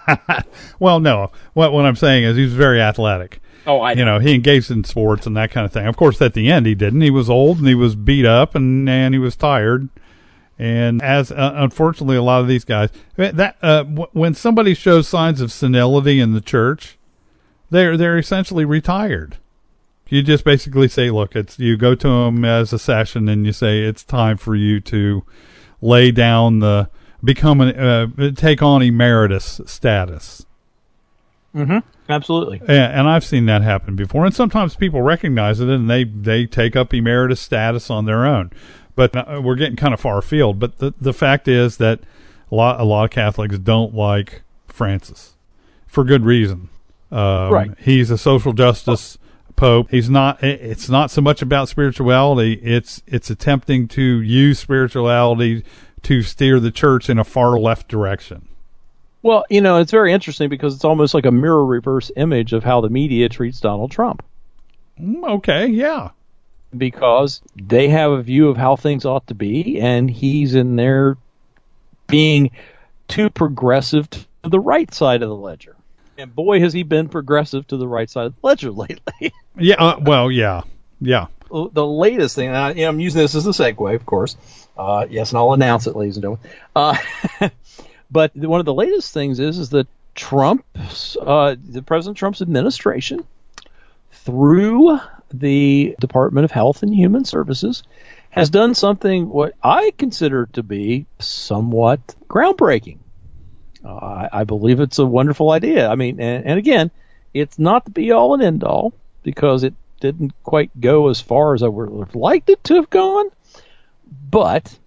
Well, no. What what I'm saying is he was very athletic. Oh, I know. You know, he engaged in sports and that kind of thing. Of course, at the end, he didn't. He was old and he was beat up and, and he was tired. And as uh, unfortunately, a lot of these guys, that uh, w- when somebody shows signs of senility in the church, they're they're essentially retired. You just basically say, look, it's you go to them as a session and you say it's time for you to lay down the become an uh, take on emeritus status. Mm-hmm. Absolutely. Yeah, and I've seen that happen before. And sometimes people recognize it and they, they take up emeritus status on their own. But uh, we're getting kind of far afield. But the the fact is that a lot a lot of Catholics don't like Francis for good reason. Um, right. He's a social justice pope. He's not. It's not so much about spirituality. It's it's attempting to use spirituality to steer the church in a far left direction. Well, you know, it's very interesting because it's almost like a mirror reverse image of how the media treats Donald Trump. Okay, yeah. because they have a view of how things ought to be, and he's in there being too progressive to the right side of the ledger. And boy, has he been progressive to the right side of the ledger lately. Yeah, uh, well, yeah, yeah. The latest thing, and I, you know, I'm using this as a segue, of course. Uh, yes, and I'll announce it, ladies and gentlemen. Uh, but one of the latest things is, is that Trump, uh, the President Trump's administration, through the Department of Health and Human Services, has done something what I consider to be somewhat groundbreaking. Uh, I, I believe it's a wonderful idea. I mean, and, and again, it's not the be-all and end-all, because it didn't quite go as far as I would have liked it to have gone. But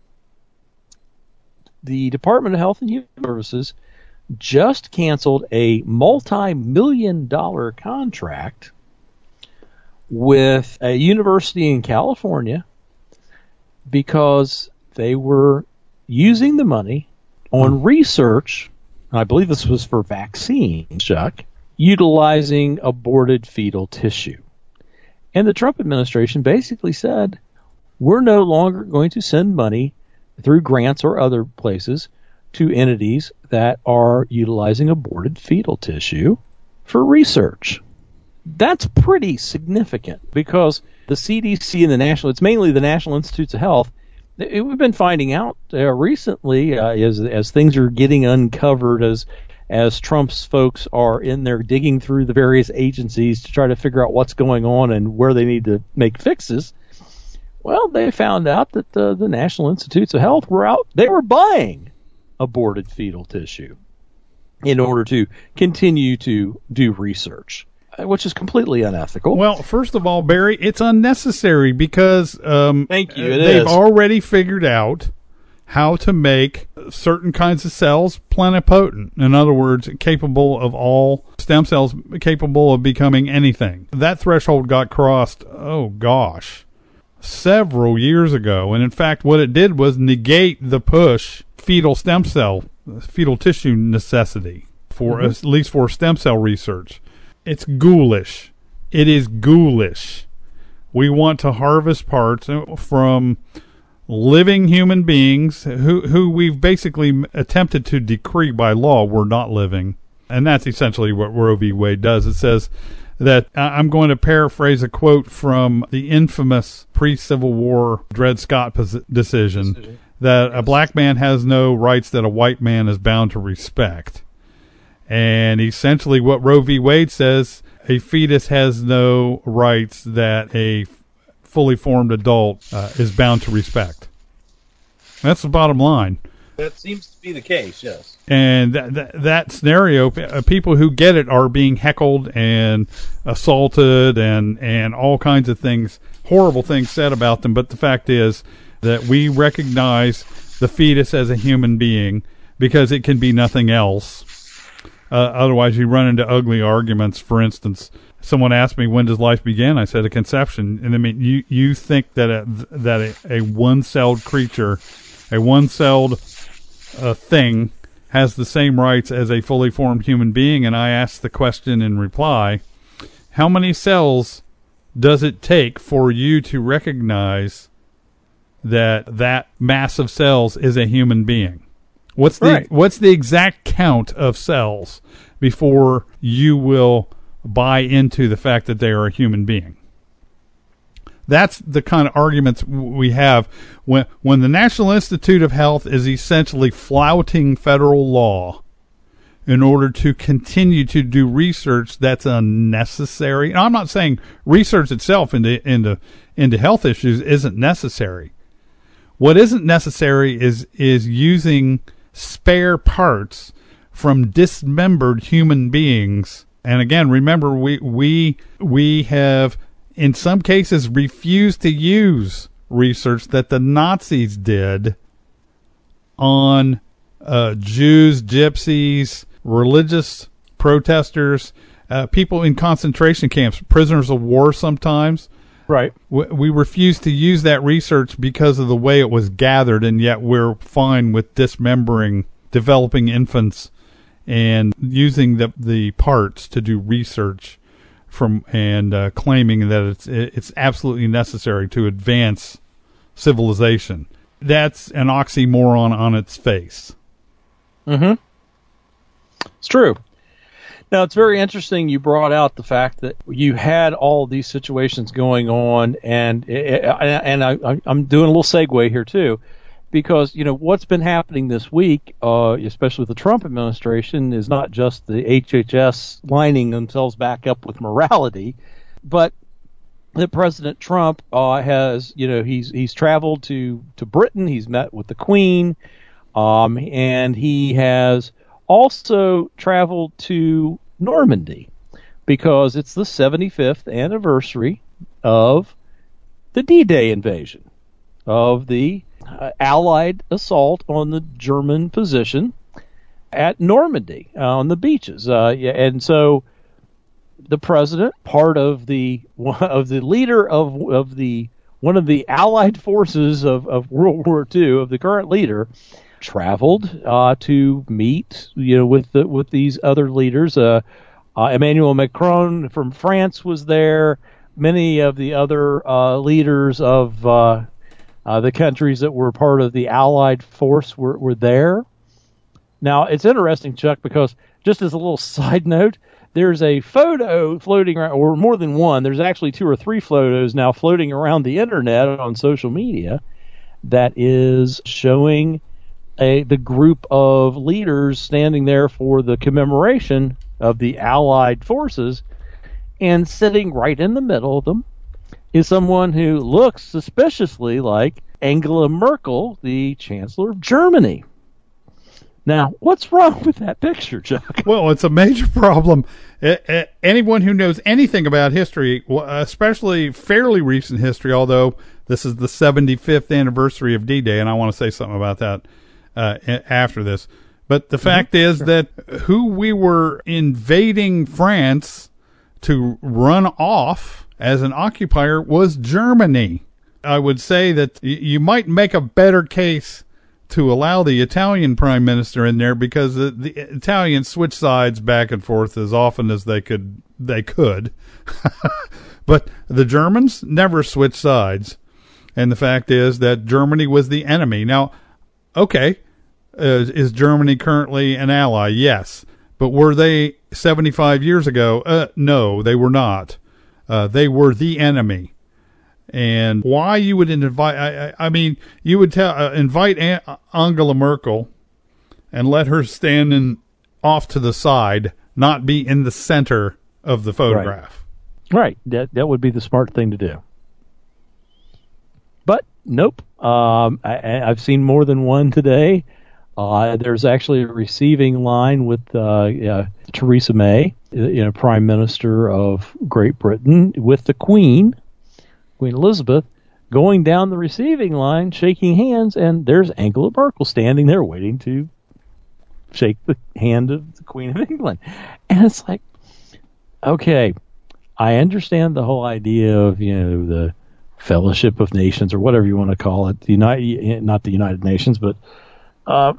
the Department of Health and Human Services just canceled a multi-million dollar contract with a university in California because they were using the money on research, and I believe this was for vaccines, Chuck, utilizing aborted fetal tissue. And the Trump administration basically said, we're no longer going to send money through grants or other places to entities that are utilizing aborted fetal tissue for research. That's pretty significant, because the C D C and the National, it's mainly the National Institutes of Health, it, we've been finding out uh, recently uh, as as things are getting uncovered, as as Trump's folks are in there digging through the various agencies to try to figure out what's going on and where they need to make fixes. Well, they found out that uh, the National Institutes of Health were out, they were buying aborted fetal tissue in order to continue to do research, which is completely unethical. Well, first of all, Barry, it's unnecessary because um, Thank you. It they've is. already figured out how to make certain kinds of cells plenipotent. In other words, capable of all stem cells, capable of becoming anything. That threshold got crossed, oh gosh, several years ago. And in fact, what it did was negate the push fetal stem cell, fetal tissue necessity for mm-hmm. at least for stem cell research. It's ghoulish. It is ghoulish. We want to harvest parts from living human beings who who we've basically attempted to decree by law were not living. And that's essentially what Roe v. Wade does. It says that, I'm going to paraphrase a quote from the infamous pre-Civil War Dred Scott decision, decision. that a black man has no rights that a white man is bound to respect. And essentially what Roe v. Wade says, a fetus has no rights that a fully formed adult uh, is bound to respect. That's the bottom line. That seems to be the case, yes. And that, that, that scenario, uh, people who get it are being heckled and assaulted and, and all kinds of things, horrible things said about them. But the fact is that we recognize the fetus as a human being because it can be nothing else. Uh, otherwise, you run into ugly arguments. For instance, someone asked me, when does life begin? I said, at conception. And I mean, you, you think that a, that a, a one-celled creature, a one-celled uh, thing has the same rights as a fully formed human being? And I asked the question in reply, how many cells does it take for you to recognize that that mass of cells is a human being? What's the right. what's the exact count of cells before you will buy into the fact that they are a human being? That's the kind of arguments we have when when the National Institute of Health is essentially flouting federal law in order to continue to do research that's unnecessary. And I'm not saying research itself into into into health issues isn't necessary. What isn't necessary is is using spare parts from dismembered human beings. And again, remember, we we we have in some cases refused to use research that the Nazis did on uh, Jews, gypsies, religious protesters, uh, people in concentration camps, prisoners of war sometimes. Right. We, we refuse to use that research because of the way it was gathered, and yet we're fine with dismembering developing infants and using the the parts to do research from and uh, claiming that it's it's absolutely necessary to advance civilization. That's an oxymoron on its face. Mm-hmm. It's true. Now, it's very interesting you brought out the fact that you had all of these situations going on, and and I, I'm doing a little segue here, too, because, you know, what's been happening this week, uh, especially with the Trump administration, is not just the H H S lining themselves back up with morality, but that President Trump uh, has, you know, he's he's traveled to, to Britain, he's met with the Queen, um, and he has also traveled to Normandy because it's the seventy-fifth anniversary of the D-Day invasion, of the uh, Allied assault on the German position at Normandy uh, on the beaches. Uh, yeah, and so the president, part of the of the leader of of the one of the Allied forces of, of World War Two, of the current leader, traveled uh, to meet, you know, with the, with these other leaders. Uh, uh, Emmanuel Macron from France was there. Many of the other uh, leaders of uh, uh, the countries that were part of the Allied force were, were there. Now, it's interesting, Chuck, because just as a little side note, there's a photo floating around, or more than one. There's actually two or three photos now floating around the internet on social media that is showing A, the group of leaders standing there for the commemoration of the Allied forces, and sitting right in the middle of them is someone who looks suspiciously like Angela Merkel, the Chancellor of Germany. Now, what's wrong with that picture, Chuck? Well, it's a major problem. Anyone who knows anything about history, especially fairly recent history, although this is the seventy-fifth anniversary of D-Day, and I want to say something about that Uh, after this. But the fact mm-hmm. is sure. that who we were invading France to run off as an occupier was Germany. I would say that y- you might make a better case to allow the Italian prime minister in there, because the, the Italians switch sides back and forth as often as they could. They could. But the Germans never switch sides. And the fact is that Germany was the enemy. Now, okay, Uh, is Germany currently an ally? Yes. But were they seventy-five years ago? Uh, no, they were not. Uh, they were the enemy. And why you would invite, I, I, I mean, you would tell, uh, invite An- Angela Merkel and let her stand in, off to the side, not be in the center of the photograph. Right. right. That, that would be the smart thing to do. But nope. Um, I, I've seen more than one today. Uh, there's actually a receiving line with uh, uh, Theresa May, you know, Prime Minister of Great Britain, with the Queen, Queen Elizabeth, going down the receiving line, shaking hands, and there's Angela Merkel standing there waiting to shake the hand of the Queen of England. And it's like, okay, I understand the whole idea of, you know, the Fellowship of Nations, or whatever you want to call it, the United, not the United Nations, but Uh,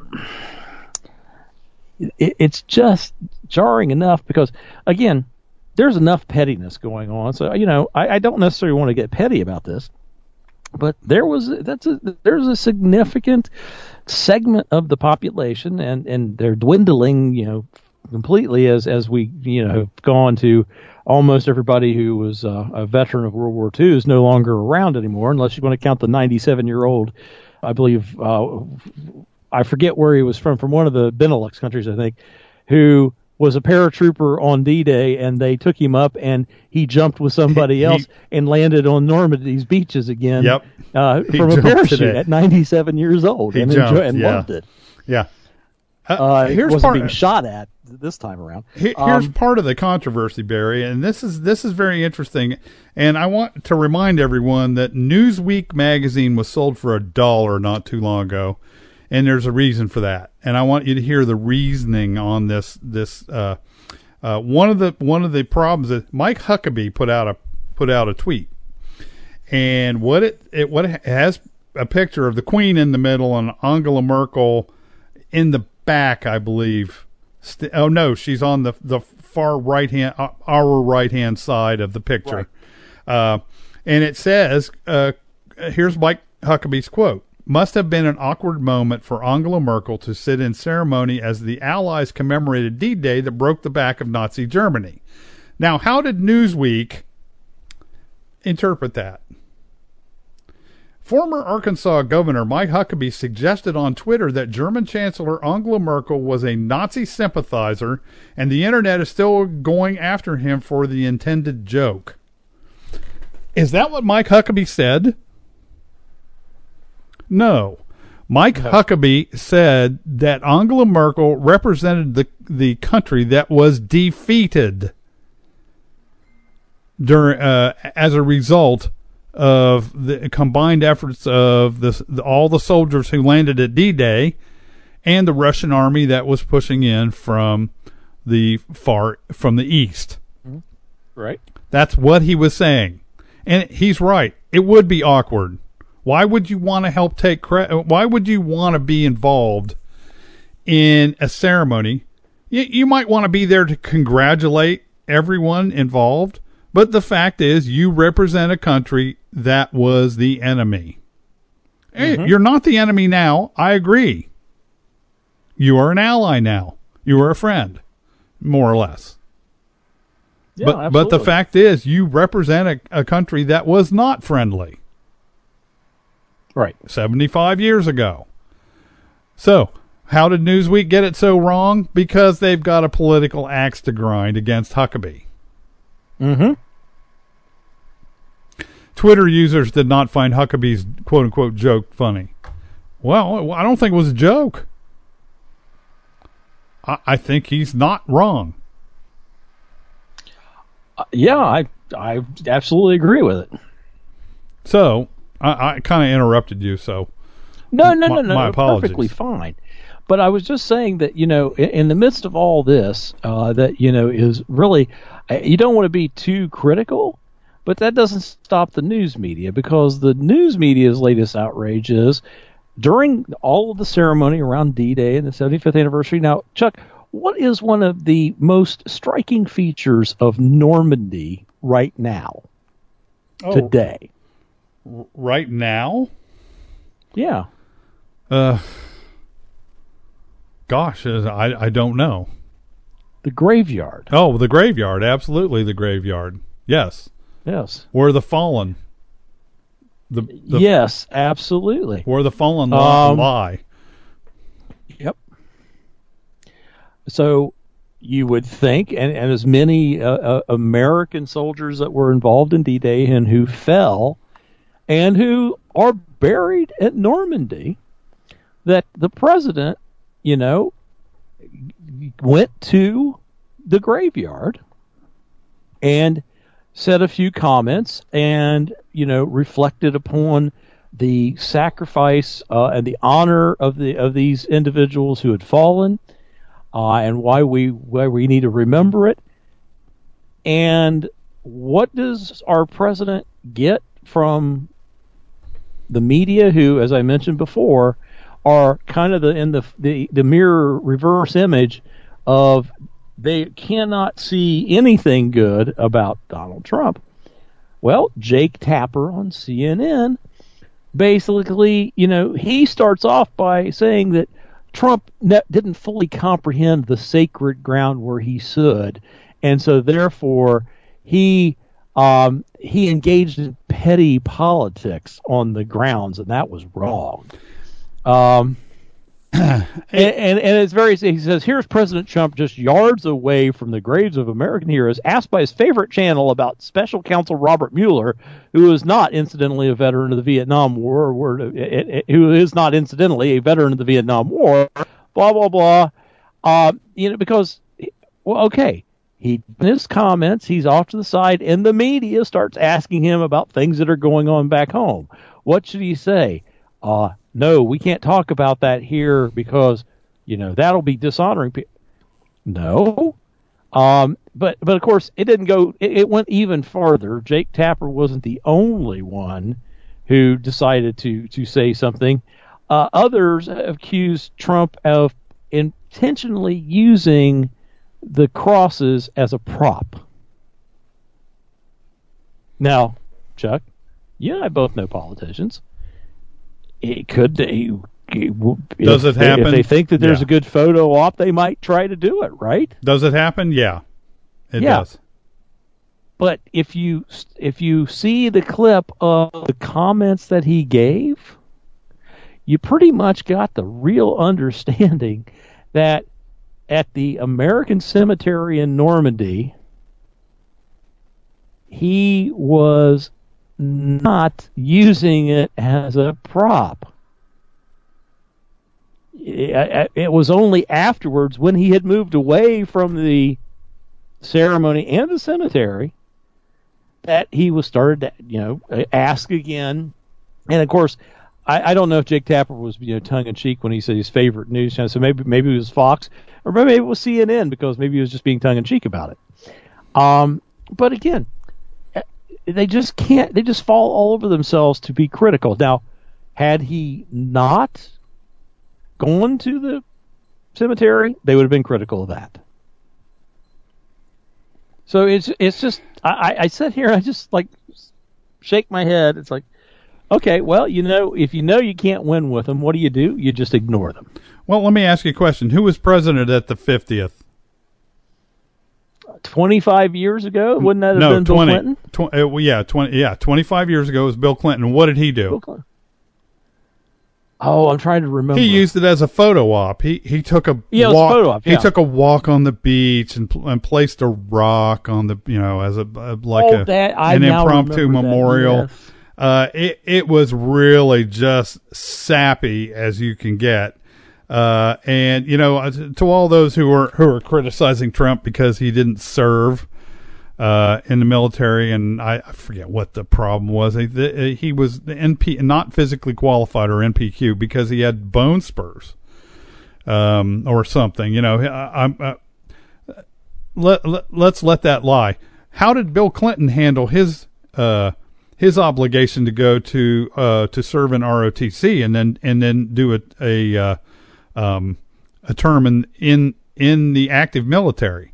it, it's just jarring enough because, again, there's enough pettiness going on. So, you know, I, I don't necessarily want to get petty about this, but there was that's a, there's a significant segment of the population, and, and they're dwindling, you know, completely as as we, you know, have gone to almost everybody who was uh, a veteran of World War Two is no longer around anymore, unless you're going to count the ninety-seven-year-old, I believe. Uh, I forget where he was from, from one of the Benelux countries, I think, who was a paratrooper on D-Day, and they took him up, and he jumped with somebody else he, and landed on Normandy's beaches again yep. uh, from a parachute today. At ninety-seven years old, he and, jumped, enjoy, and yeah. loved it. Yeah. Uh, uh, here's wasn't part, being shot at this time around. Here, here's um, part of the controversy, Barry, and this is this is very interesting. And I want to remind everyone that Newsweek magazine was sold for a dollar not too long ago. And there's a reason for that, and I want you to hear the reasoning on this. This uh, uh, one of the one of the problems that Mike Huckabee put out a put out a tweet, and what it, it what it has a picture of the Queen in the middle and Angela Merkel in the back, I believe, St- oh no, she's on the the far right hand, uh, our right hand side of the picture, right. uh, and it says, uh, "Here's Mike Huckabee's quote: Must have been an awkward moment for Angela Merkel to sit in ceremony as the Allies commemorated D-Day that broke the back of Nazi Germany." Now, how did Newsweek interpret that? Former Arkansas Governor Mike Huckabee suggested on Twitter that German Chancellor Angela Merkel was a Nazi sympathizer, and the internet is still going after him for the intended joke. Is that what Mike Huckabee said? No. Mike no. Huckabee said that Angela Merkel represented the the country that was defeated during uh, as a result of the combined efforts of the, the, all the soldiers who landed at D-Day and the Russian army that was pushing in from the far from the east. Right. That's what he was saying, and he's right. It would be awkward. Why would you want to help take credit? Why would you want to be involved in a ceremony? You, you might want to be there to congratulate everyone involved, but the fact is you represent a country that was the enemy. Mm-hmm. Hey, you're not the enemy now. I agree. You are an ally now. You are a friend, more or less. Yeah, but, absolutely. but the fact is you represent a, a country that was not friendly. Right. seventy-five years ago. So, how did Newsweek get it so wrong? Because they've got a political axe to grind against Huckabee. Mm-hmm. Twitter users did not find Huckabee's quote-unquote joke funny. Well, I don't think it was a joke. I, I think he's not wrong. Uh, yeah, I I absolutely agree with it. So, I, I kind of interrupted you, so no, no, no, my, no, my apologies. Perfectly fine. But I was just saying that, you know, in, in the midst of all this, uh, that, you know, is really, you don't want to be too critical, but that doesn't stop the news media, because the news media's latest outrage is during all of the ceremony around D-Day and the seventy-fifth anniversary. Now, Chuck, what is one of the most striking features of Normandy right now, oh. today? Right now? Yeah. Uh, gosh, I, I don't know. The graveyard. Oh, the graveyard. Absolutely the graveyard. Yes. Yes. Where the fallen. The, the yes, absolutely. Where the fallen lie. Um, lie. Yep. So you would think, and, and as many uh, uh, American soldiers that were involved in D-Day and who fell and who are buried at Normandy, that the president, you know, went to the graveyard and said a few comments and, you know, reflected upon the sacrifice uh, and the honor of the of these individuals who had fallen, uh, and why we why we need to remember it. And what does our president get from the media, who, as I mentioned before, are kind of the in the the, the mirror reverse image of they cannot see anything good about Donald Trump? Well, Jake Tapper on C N N basically, you know, he starts off by saying that Trump ne- didn't fully comprehend the sacred ground where he stood, and so therefore he um, he engaged in petty politics on the grounds, and that was wrong. Um, and, and, and it's very, he says, here's President Trump just yards away from the graves of American heroes, asked by his favorite channel about Special Counsel Robert Mueller, who is not incidentally a veteran of the Vietnam War, who is not incidentally a veteran of the Vietnam War, blah, blah, blah. Um, you know, because, well, okay, he, in his comments, he's off to the side, and the media starts asking him about things that are going on back home. What should he say? Uh, no, we can't talk about that here because, you know, that'll be dishonoring people. No. Um, but, but of course, it didn't go, it, it went even farther. Jake Tapper wasn't the only one who decided to, to say something. Uh, others accused Trump of in intentionally using the crosses as a prop. Now, Chuck, you and I both know politicians. It could they, does it happen? If they think that there's yeah. a good photo op, they might try to do it, right? Does it happen? Yeah, it yeah. does. But if you if you see the clip of the comments that he gave, you pretty much got the real understanding that at the American Cemetery in Normandy, he was not using it as a prop. It, it was only afterwards, when he had moved away from the ceremony and the cemetery, that he was started to, you know, ask again. And of course, I, I don't know if Jake Tapper was, you know, tongue in cheek when he said his favorite news channel. So maybe maybe it was Fox, or maybe it was C N N, because maybe he was just being tongue in cheek about it. Um, but again, they just can't. They just fall all over themselves to be critical. Now, had he not gone to the cemetery, they would have been critical of that. So it's it's just I, I sit here, I just like shake my head. It's like, okay, well, you know, if you know you can't win with them, what do you do? You just ignore them. Well, let me ask you a question. Who was president at the fiftieth? twenty-five years ago? Wouldn't that have no, been twenty, Bill Clinton? Tw- uh, well, yeah, twenty, yeah, twenty-five years ago was Bill Clinton. What did he do? Bill Clinton. Oh, I'm trying to remember. He used it as a photo op. He he took a yeah, it was walk. a photo op, yeah. He took a walk on the beach and and placed a rock on the, you know, as a, a like oh, a that, I an now impromptu memorial. That, yes. Uh, it it was really just sappy as you can get. Uh, and you know, to all those who are who are criticizing Trump because he didn't serve uh, in the military, and I, I forget what the problem was. He, the, he was N P, not physically qualified, or N P Q, because he had bone spurs, um, or something. You know, I, I'm. Uh, let, let let's let that lie. How did Bill Clinton handle his uh, his obligation to go to uh, to serve in R O T C and then and then do a a uh, um, a term in, in in the active military?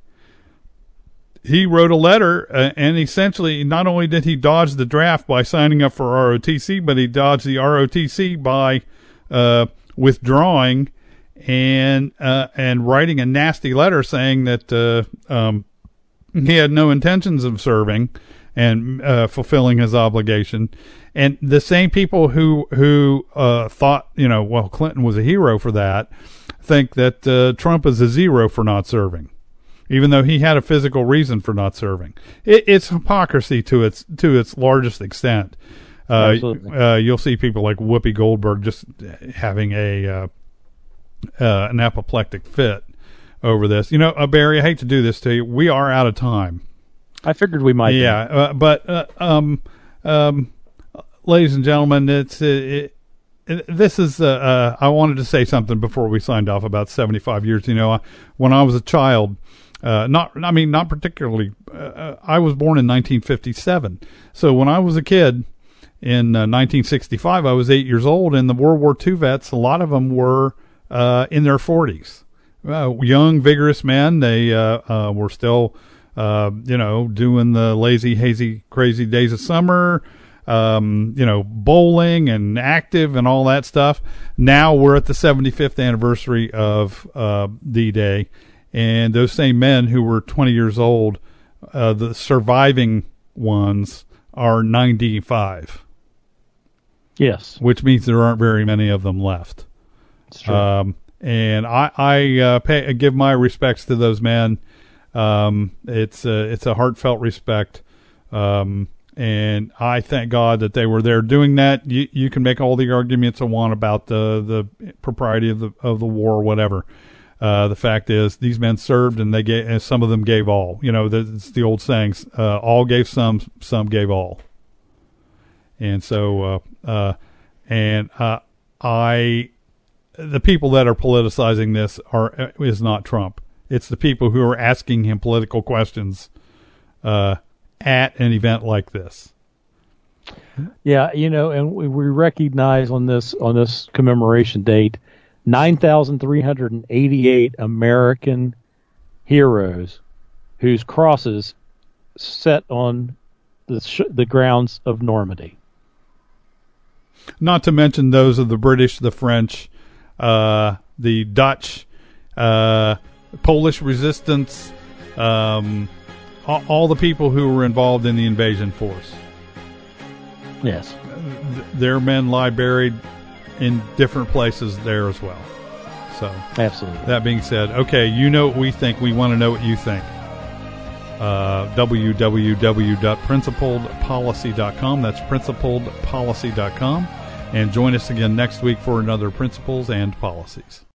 He wrote a letter, uh, and essentially, not only did he dodge the draft by signing up for R O T C, but he dodged the R O T C by uh, withdrawing and uh, and writing a nasty letter saying that uh, um, he had no intentions of serving and uh, fulfilling his obligation. And the same people who who uh, thought, you know, well, Clinton was a hero for that, think that uh, Trump is a zero for not serving, even though he had a physical reason for not serving. It, it's hypocrisy to its to its largest extent. Uh, Absolutely. Uh, you'll see people like Whoopi Goldberg just having a uh, uh, an apoplectic fit over this. You know, uh, Barry, I hate to do this to you. We are out of time. I figured we might. Yeah, uh, but uh, um, um, ladies and gentlemen, it's uh, it, it, this is. Uh, uh, I wanted to say something before we signed off about seventy-five years. You know, I, when I was a child, uh, not I mean not particularly. Uh, I was born in nineteen fifty-seven, so when I was a kid in uh, nineteen sixty-five, I was eight years old, and the World War Two vets, a lot of them were uh, in their forties, uh, young, vigorous men. They uh, uh, were still. Uh, you know, doing the lazy, hazy, crazy days of summer, um, you know, bowling and active and all that stuff. Now we're at the seventy-fifth anniversary of uh, D-Day, and those same men who were twenty years old, uh, the surviving ones are ninety-five. Yes. Which means there aren't very many of them left. That's true. Um, and I, I uh, pay, give my respects to those men. Um, it's a, it's a heartfelt respect. Um, and I thank God that they were there doing that. You, you can make all the arguments you want about the, the propriety of the, of the war or whatever. Uh, the fact is these men served, and they gave, and some of them gave all. You know, it's the old saying, uh, all gave some, some gave all. And so, uh, uh, and, uh, I, the people that are politicizing this are, is not Trump. It's the people who are asking him political questions uh, at an event like this. Yeah, you know, and we, we recognize on this on this commemoration date nine thousand three hundred eighty-eight American heroes whose crosses set on the, sh- the grounds of Normandy. Not to mention those of the British, the French, uh, the Dutch, uh, Polish resistance, um, all, all the people who were involved in the invasion force. Yes. Th- their men lie buried in different places there as well. So, absolutely. That being said, okay, you know what we think. We want to know what you think. Uh, w w w dot principled policy dot com. That's principled policy dot com. And join us again next week for another Principles and Policies.